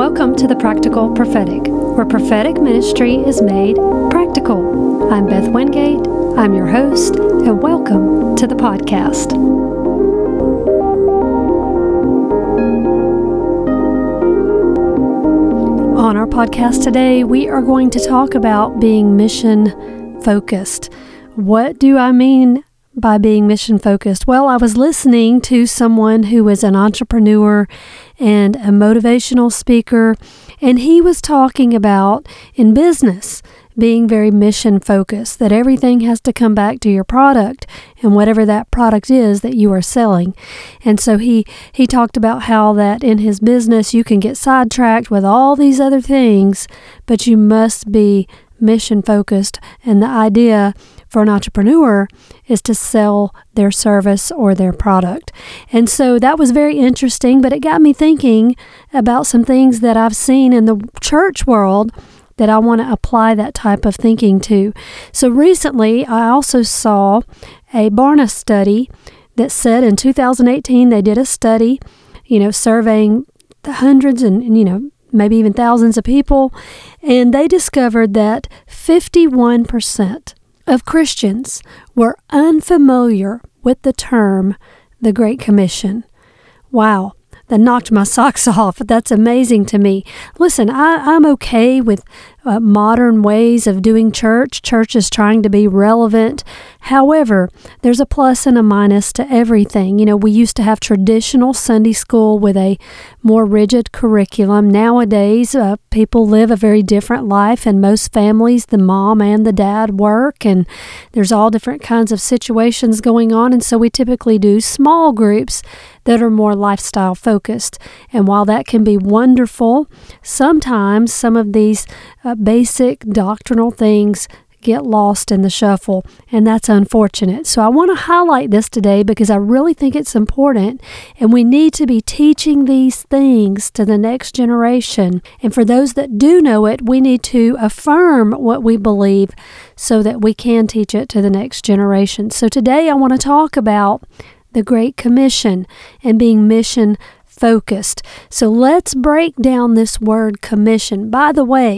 Welcome to the Practical Prophetic, where prophetic ministry is made practical. I'm Beth Wingate, I'm your host, and welcome to the podcast. On our podcast today, we are going to talk about being mission-focused. What do I mean by being mission-focused? Well, I was listening to someone who is an entrepreneur and a motivational speaker, and he was talking about in business being very mission-focused, that everything has to come back to your product and whatever that product is that you are selling. And so he talked about how that in his business you can get sidetracked with all these other things, but you must be mission-focused. And the idea for an entrepreneur is to sell their service or their product. And so that was very interesting, but it got me thinking about some things that I've seen in the church world that I want to apply that type of thinking to. So recently, I also saw a Barna study that said in 2018, they did a study, surveying the hundreds and maybe even thousands of people, and they discovered that 51% of Christians were unfamiliar with the term the Great Commission. Wow. That knocked my socks off. That's amazing to me. Listen, I'm okay with modern ways of doing church. Church is trying to be relevant. However, there's a plus and a minus to everything. We used to have traditional Sunday school with a more rigid curriculum. Nowadays, people live a very different life. In most families, the mom and the dad work, and there's all different kinds of situations going on. And so we typically do small groups that are more lifestyle focused. And while that can be wonderful, sometimes some of these basic doctrinal things get lost in the shuffle, and that's unfortunate. So I want to highlight this today because I really think it's important, and we need to be teaching these things to the next generation. And for those that do know it, we need to affirm what we believe so that we can teach it to the next generation. So today I want to talk about the Great Commission and being mission-focused. So let's break down this word commission. By the way,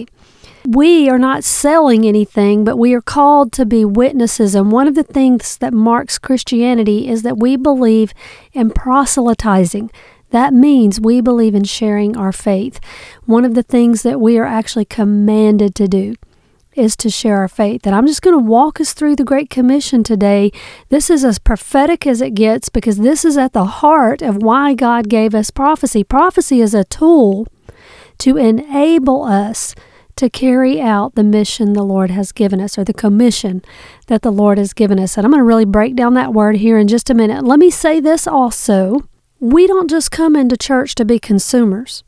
we are not selling anything, but we are called to be witnesses. And one of the things that marks Christianity is that we believe in proselytizing. That means we believe in sharing our faith. One of the things that we are actually commanded to do is to share our faith. And I'm just going to walk us through the Great Commission today. This is as prophetic as it gets because this is at the heart of why God gave us prophecy. Prophecy is a tool to enable us to carry out the mission the Lord has given us, or the commission that the Lord has given us. And I'm going to really break down that word here in just a minute. Let me say this also. We don't just come into church to be consumers.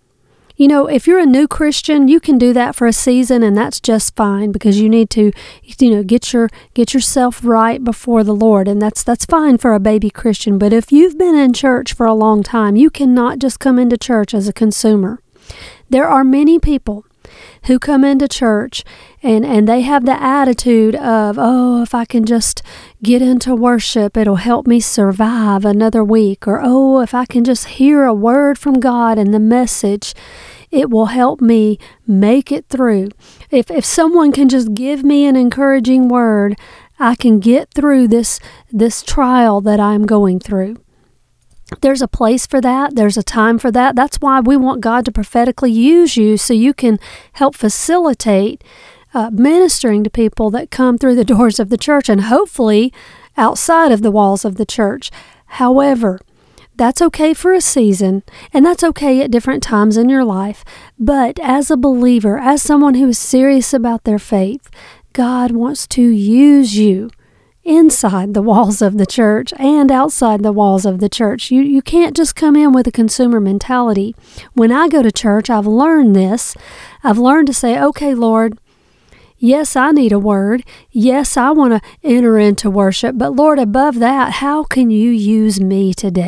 If you're a new Christian, you can do that for a season, and that's just fine because you need to, get yourself right before the Lord, and that's fine for a baby Christian. But if you've been in church for a long time, you cannot just come into church as a consumer. There are many people who come into church and they have the attitude of, if I can just get into worship, it'll help me survive another week. Or, if I can just hear a word from God and the message, it will help me make it through. If someone can just give me an encouraging word, I can get through this trial that I'm going through. There's a place for that. There's a time for that. That's why we want God to prophetically use you so you can help facilitate ministering to people that come through the doors of the church and hopefully outside of the walls of the church. However, that's okay for a season, and that's okay at different times in your life. But as a believer, as someone who is serious about their faith, God wants to use you inside the walls of the church and outside the walls of the church. You can't just come in with a consumer mentality. When I go to church, I've learned this. I've learned to say, okay, Lord, yes, I need a word. Yes, I want to enter into worship. But Lord, above that, how can you use me today?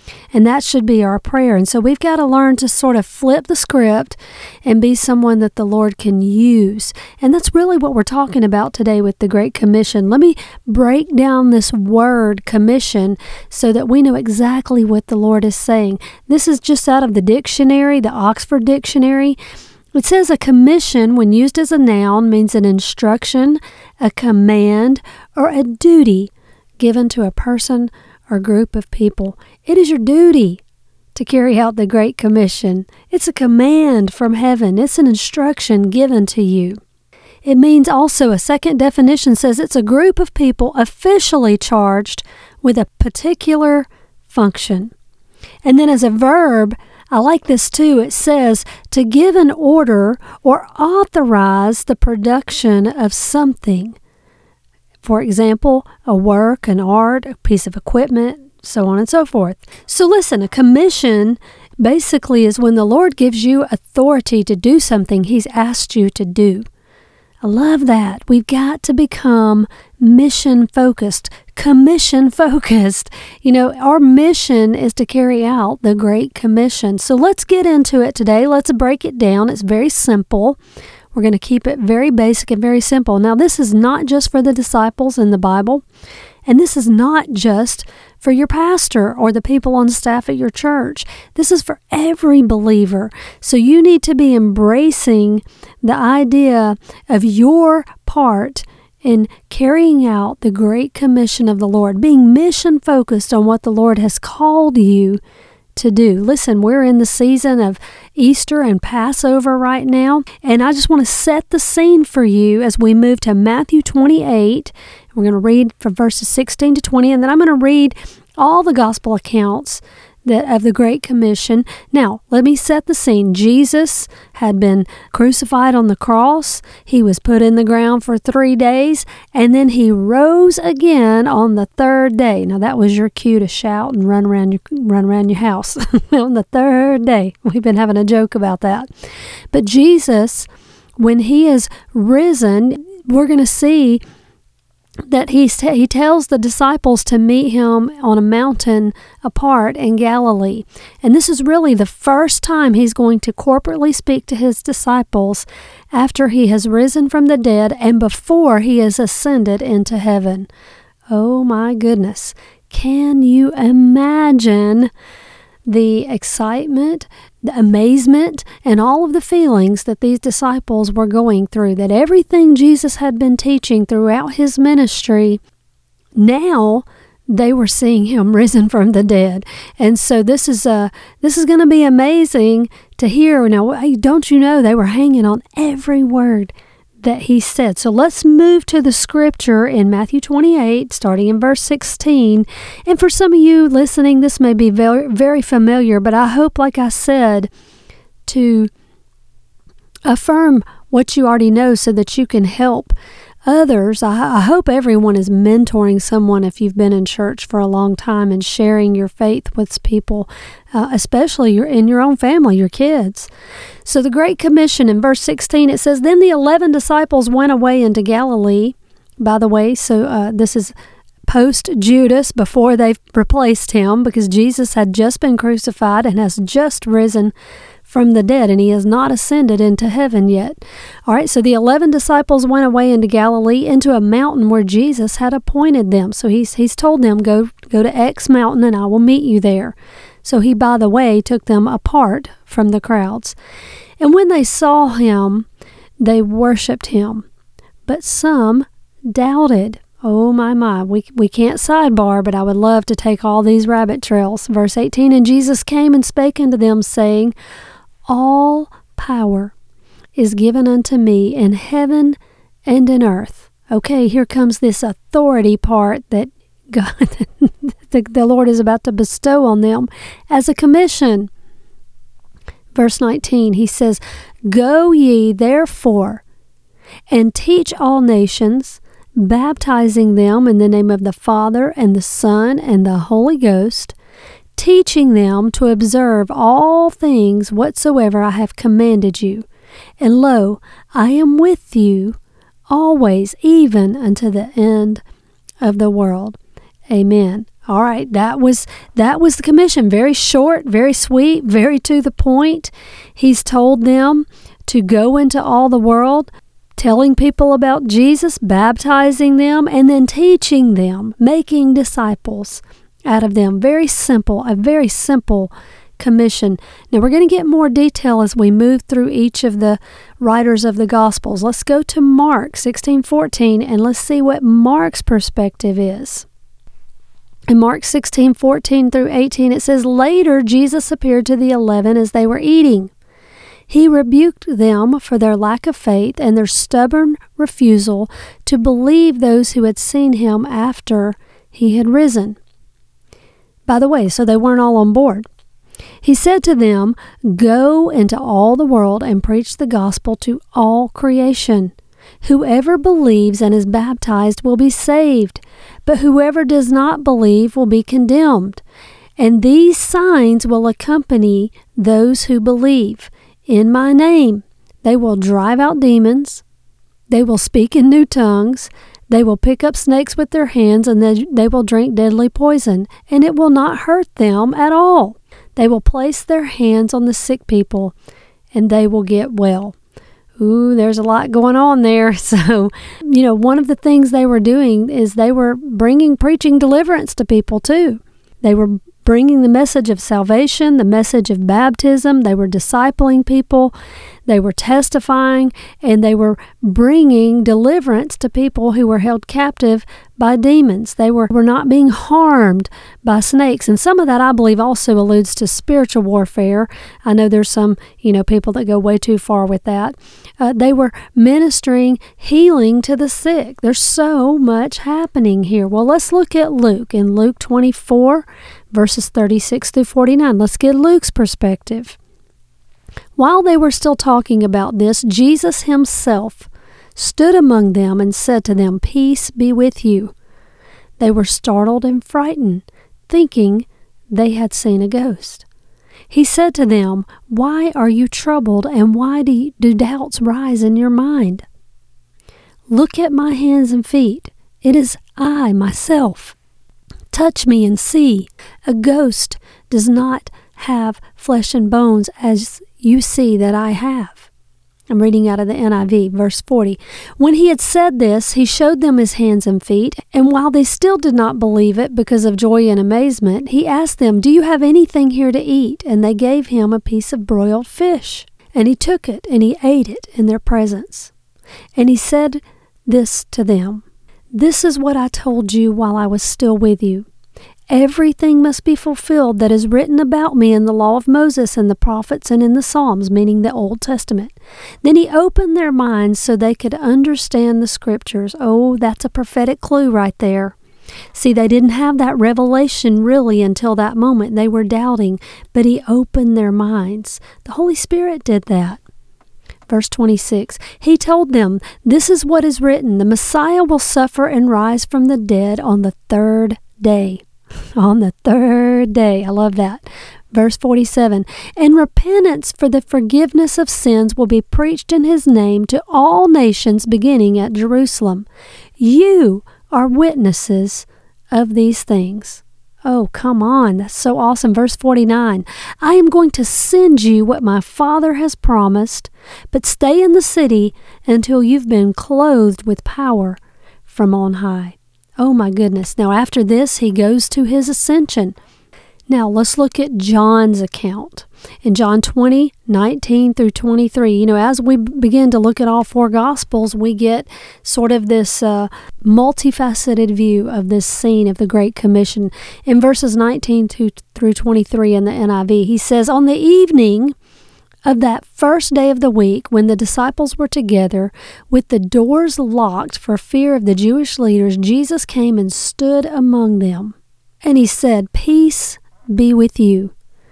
And that should be our prayer. And so we've got to learn to sort of flip the script and be someone that the Lord can use. And that's really what we're talking about today with the Great Commission. Let me break down this word commission so that we know exactly what the Lord is saying. This is just out of the dictionary, the Oxford Dictionary. It says a commission, when used as a noun, means an instruction, a command, or a duty given to a person or group of people. It is your duty to carry out the Great Commission. It's a command from heaven. It's an instruction given to you. It means also, a second definition says it's a group of people officially charged with a particular function. And then as a verb, I like this too. It says to give an order or authorize the production of something. For example, a work, an art, a piece of equipment, so on and so forth. So listen, a commission basically is when the Lord gives you authority to do something He's asked you to do. I love that. We've got to become mission-focused, commission-focused. You know, our mission is to carry out the Great Commission. So let's get into it today. Let's break it down. It's very simple. We're going to keep it very basic and very simple. Now, this is not just for the disciples in the Bible, and this is not just for your pastor or the people on staff at your church. This is for every believer. So you need to be embracing the idea of your part in carrying out the Great Commission of the Lord, being mission-focused on what the Lord has called you to do. Listen, we're in the season of Easter and Passover right now, and I just want to set the scene for you as we move to Matthew 28. We're going to read from verses 16 to 20, and then I'm going to read all the gospel accounts of the Great Commission. Now, let me set the scene. Jesus had been crucified on the cross. He was put in the ground for 3 days, and then He rose again on the third day. Now, that was your cue to shout and run around your house on the third day. We've been having a joke about that. But Jesus, when He is risen, we're going to see that he tells the disciples to meet Him on a mountain apart in Galilee. And this is really the first time He's going to corporately speak to His disciples after He has risen from the dead and before He has ascended into heaven. Oh my goodness. Can you imagine the excitement, the amazement, and all of the feelings that these disciples were going through, that everything Jesus had been teaching throughout His ministry, now they were seeing Him risen from the dead. And so this is going to be amazing to hear. Now, don't you know they were hanging on every word that He said. So let's move to the scripture in Matthew 28, starting in verse 16. And for some of you listening, this may be very, very familiar, but I hope, like I said, to affirm what you already know so that you can help others. I hope everyone is mentoring someone if you've been in church for a long time and sharing your faith with people, especially in your own family, your kids. So the Great Commission in verse 16, it says, Then the 11 disciples went away into Galilee. By the way, so this is post-Judas, before they've replaced him, because Jesus had just been crucified and has just risen from the dead, and He has not ascended into heaven yet. All right, so the 11 disciples went away into Galilee, into a mountain where Jesus had appointed them. So he's told them, go to X mountain and I will meet you there. So He, by the way, took them apart from the crowds. And when they saw Him, they worshipped Him. But some doubted. Oh my, we can't sidebar, but I would love to take all these rabbit trails. Verse 18, And Jesus came and spake unto them, saying, All power is given unto me in heaven and in earth. Okay, here comes this authority part that God, the Lord is about to bestow on them as a commission. Verse 19, He says, Go ye therefore and teach all nations, baptizing them in the name of the Father and the Son and the Holy Ghost, teaching them to observe all things whatsoever I have commanded you. And lo, I am with you always, even unto the end of the world. Amen. All right, that was the commission. Very short, very sweet, very to the point. He's told them to go into all the world, telling people about Jesus, baptizing them, and then teaching them, making disciples out of them. Very simple, a very simple commission. Now we're going to get more detail as we move through each of the writers of the Gospels. Let's go to Mark 16:14 and let's see what Mark's perspective is. In Mark 16:14 through 18, it says, "Later Jesus appeared to the 11 as they were eating. He rebuked them for their lack of faith and their stubborn refusal to believe those who had seen him after he had risen." By the way, so they weren't all on board. He said to them, "Go into all the world and preach the gospel to all creation. Whoever believes and is baptized will be saved, but whoever does not believe will be condemned. And these signs will accompany those who believe. In my name, they will drive out demons. They will speak in new tongues. They will pick up snakes with their hands, and they will drink deadly poison, and it will not hurt them at all. They will place their hands on the sick people, and they will get well." Ooh, there's a lot going on there. So, one of the things they were doing is they were preaching deliverance to people too. They were bringing the message of salvation, the message of baptism. They were discipling people. They were testifying, and they were bringing deliverance to people who were held captive by demons. They were not being harmed by snakes. And some of that, I believe, also alludes to spiritual warfare. I know there's some, people that go way too far with that. They were ministering healing to the sick. There's so much happening here. Well, let's look at Luke. In Luke 24, verses 36 through 49. Let's get Luke's perspective. While they were still talking about this, Jesus himself stood among them and said to them, "Peace be with you." They were startled and frightened, thinking they had seen a ghost. He said to them, "Why are you troubled, and why do doubts rise in your mind? Look at my hands and feet. It is I myself. Touch me and see. A ghost does not have flesh and bones as you see that I have." I'm reading out of the NIV, verse 40. When he had said this, he showed them his hands and feet, and while they still did not believe it because of joy and amazement, he asked them, "Do you have anything here to eat?" And they gave him a piece of broiled fish. And he took it, and he ate it in their presence. And he said this to them, "This is what I told you while I was still with you. Everything must be fulfilled that is written about me in the law of Moses and the prophets and in the Psalms," meaning the Old Testament. Then he opened their minds so they could understand the scriptures. Oh, that's a prophetic clue right there. See, they didn't have that revelation really until that moment. They were doubting, but he opened their minds. The Holy Spirit did that. Verse 26, he told them, "This is what is written. The Messiah will suffer and rise from the dead on the third day." On the third day. I love that. Verse 47, "And repentance for the forgiveness of sins will be preached in his name to all nations beginning at Jerusalem. You are witnesses of these things." Oh, come on. That's so awesome. Verse 49, "I am going to send you what my Father has promised, but stay in the city until you've been clothed with power from on high." Oh my goodness. Now after this, he goes to his ascension. Now let's look at John's account. In John 20, 19 through 23, as we begin to look at all four Gospels, we get sort of this multifaceted view of this scene of the Great Commission. In verses 19 through 23 in the NIV, he says, "On the evening of that first day of the week, when the disciples were together, with the doors locked for fear of the Jewish leaders, Jesus came and stood among them. And he said, 'Peace be with you.'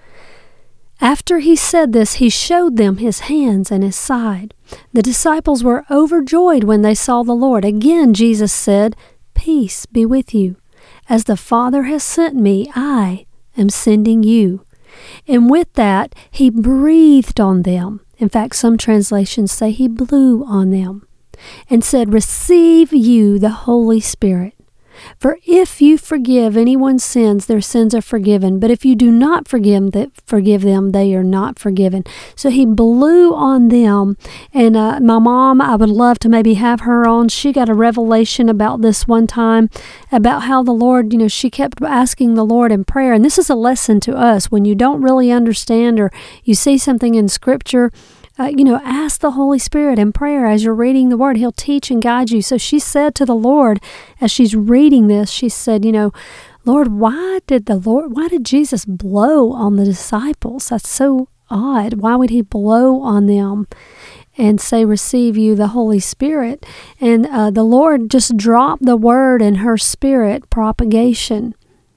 After he said this, he showed them his hands and his side. The disciples were overjoyed when they saw the Lord. Again, Jesus said, 'Peace be with you. As the Father has sent me, I am sending you.' And with that, he breathed on them. In fact, some translations say he blew on them and said, 'Receive you the Holy Spirit. For if you forgive anyone's sins, their sins are forgiven. But if you do not forgive them, they are not forgiven. So he blew on them. And my mom, I would love to maybe have her on. She got a revelation about this one time, about how the Lord, she kept asking the Lord in prayer. And this is a lesson to us. When you don't really understand or you see something in Scripture, ask the Holy Spirit in prayer as you're reading the Word. He'll teach and guide you. So she said to the Lord, as she's reading this, she said, Lord, why did Jesus blow on the disciples? That's so odd. Why would he blow on them and say, receive you the Holy Spirit? And the Lord just dropped the word in her spirit, propagation.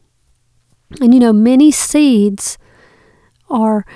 And many seeds are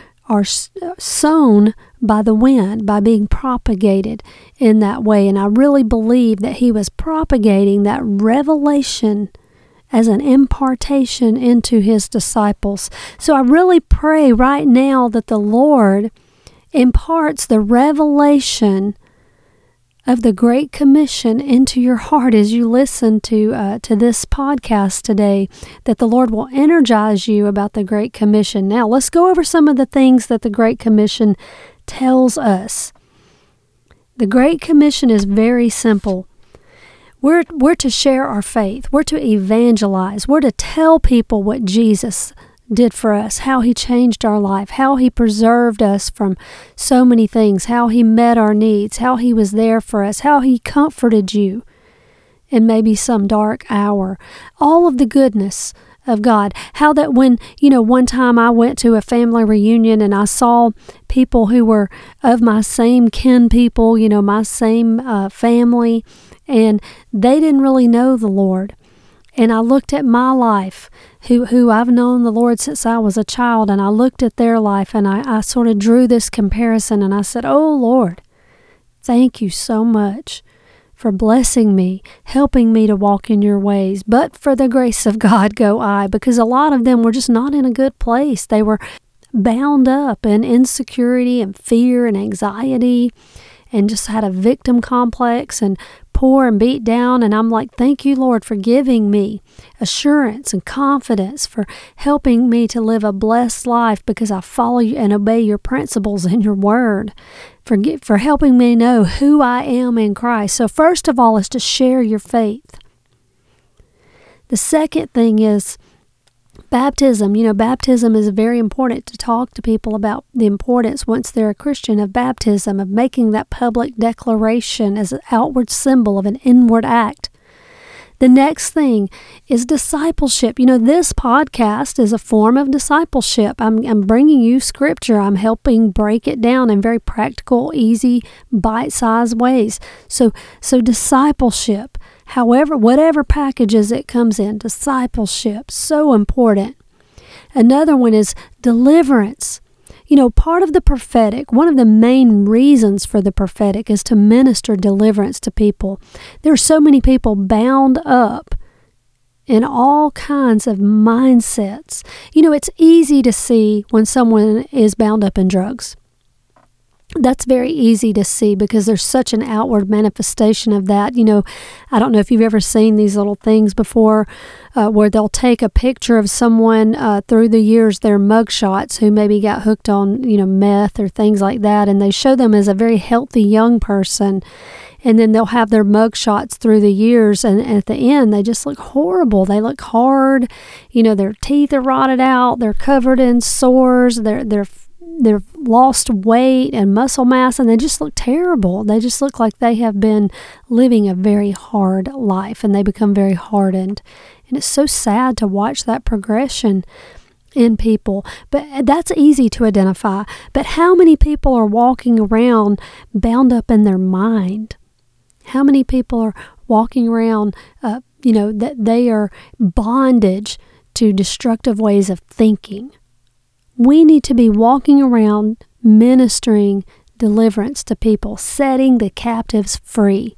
sown by the wind, by being propagated in that way. And I really believe that he was propagating that revelation as an impartation into his disciples. So I really pray right now that the Lord imparts the revelation of the Great Commission into your heart as you listen to this podcast today, that the Lord will energize you about the Great Commission. Now, let's go over some of the things that the Great Commission tells us. The Great Commission is very simple. We're to share our faith. We're to evangelize. We're to tell people what Jesus did for us, how he changed our life, how he preserved us from so many things, how he met our needs, how he was there for us, how he comforted you in maybe some dark hour. All of the goodness of God. How that when, one time I went to a family reunion and I saw people who were of my same kin people, my same family, and they didn't really know the Lord. And I looked at my life, who I've known the Lord since I was a child, and I looked at their life, and I sort of drew this comparison, and I said, oh Lord, thank you so much for blessing me, helping me to walk in your ways. But for the grace of God go I, because a lot of them were just not in a good place. They were bound up in insecurity and fear and anxiety, and just had a victim complex and poor and beat down. And I'm like, thank you, Lord, for giving me assurance and confidence, for helping me to live a blessed life because I follow you and obey your principles in your word, for helping me know who I am in Christ. So first of all is to share your faith. The second thing is baptism. Baptism is very important, to talk to people about the importance, once they're a Christian, of baptism, of making that public declaration as an outward symbol of an inward act. The next thing is discipleship. This podcast is a form of discipleship. I'm bringing you Scripture. I'm helping break it down in very practical, easy, bite-sized ways. So discipleship, whatever packages it comes in, discipleship, so important. Another one is deliverance. Part of the prophetic, one of the main reasons for the prophetic is to minister deliverance to people. There are so many people bound up in all kinds of mindsets. It's easy to see when someone is bound up in drugs. That's very easy to see because there's such an outward manifestation of that. I don't know if you've ever seen these little things before where they'll take a picture of someone through the years, their mugshots, who maybe got hooked on, meth or things like that, and they show them as a very healthy young person. And then they'll have their mugshots through the years, and at the end, they just look horrible. They look hard. Their teeth are rotted out. They're covered in sores. They've lost weight and muscle mass, and they just look terrible. They just look like they have been living a very hard life, and they become very hardened. And it's so sad to watch that progression in people. But that's easy to identify. But how many people are walking around bound up in their mind? How many people are walking around, that they are bondage to destructive ways of thinking? We need to be walking around ministering deliverance to people, setting the captives free.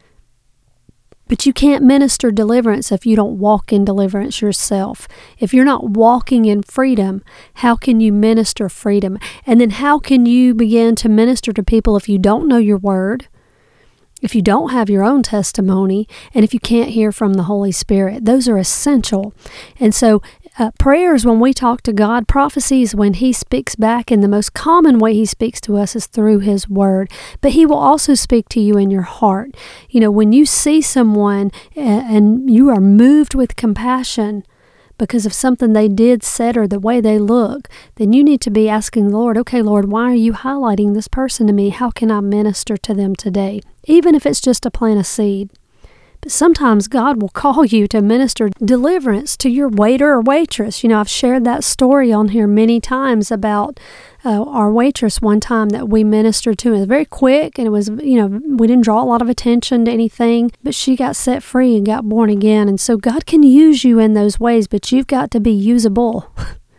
But you can't minister deliverance if you don't walk in deliverance yourself. If you're not walking in freedom, how can you minister freedom? And then how can you begin to minister to people if you don't know your word? if you don't have your own testimony, and if you can't hear from the Holy Spirit. Those are essential. And so prayers, when we talk to God, prophecies, when He speaks back, and the most common way He speaks to us is through His Word. But He will also speak to you in your heart. When you see someone and you are moved with compassion because of something they did, said, or the way they look, then you need to be asking the Lord, okay, Lord, why are you highlighting this person to me? How can I minister to them today? Even if it's just to plant a seed. But sometimes God will call you to minister deliverance to your waiter or waitress. I've shared that story on here many times about our waitress one time that we ministered to. It was very quick, and it was, we didn't draw a lot of attention to anything, but she got set free and got born again. And so God can use you in those ways, but you've got to be usable.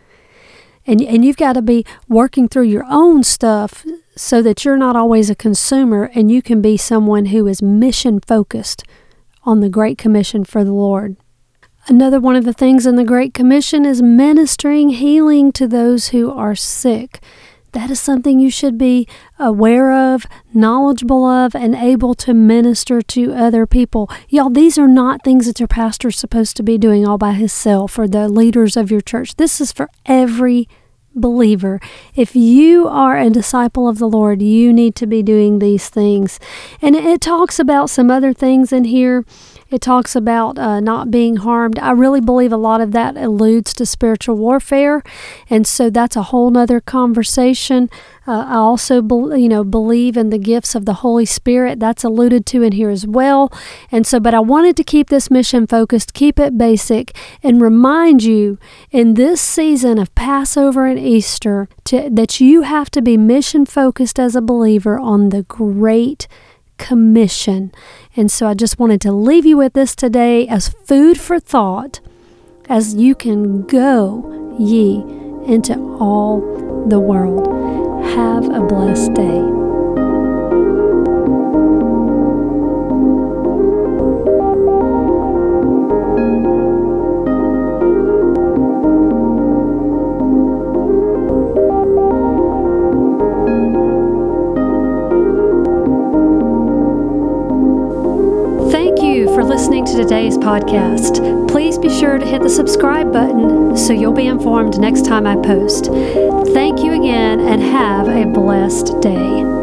And you've got to be working through your own stuff so that you're not always a consumer, and you can be someone who is mission focused on the Great Commission for the Lord. Another one of the things in the Great Commission is ministering healing to those who are sick. That is something you should be aware of, knowledgeable of, and able to minister to other people. Y'all, these are not things that your pastor's supposed to be doing all by himself, or the leaders of your church. This is for every believer. If you are a disciple of the Lord, you need to be doing these things. And it talks about some other things in here. It talks about not being harmed. I really believe a lot of that alludes to spiritual warfare, and so that's a whole nother conversation. I also believe in the gifts of the Holy Spirit. That's alluded to in here as well. And so, but I wanted to keep this mission focused, keep it basic, and remind you in this season of Passover and Easter that you have to be mission focused as a believer on the Great Commission. And so I just wanted to leave you with this today as food for thought, as you can go ye into all the world. Have a blessed day. Listening to today's podcast. Please be sure to hit the subscribe button so you'll be informed next time I post. Thank you again, and have a blessed day.